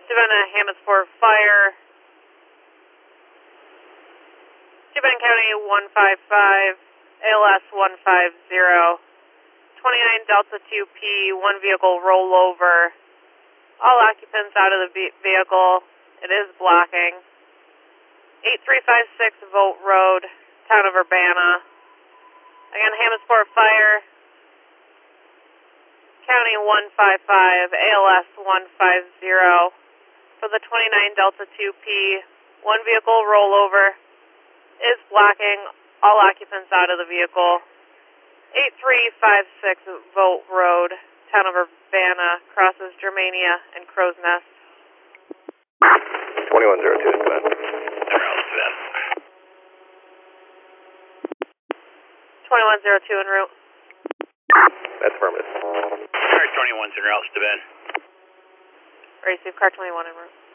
Savannah, Hammondsport Fire. Steuben County 155, ALS 150. 29 Delta 2P, one vehicle rollover. All occupants out of the vehicle. It is blocking. 8356 Vogt Road, town of Urbana. Again, Hammondsport Fire, County 155, ALS 150. For the 29 Delta 2P, one vehicle rollover is blocking all occupants out of the vehicle. 8356 Vogt Road, town of Urbana, crosses Germania and Crow's Nest. 2102 is bad. 2102 en route. That's affirmative. Car 21's en route to Ben. Receive car 21 en route.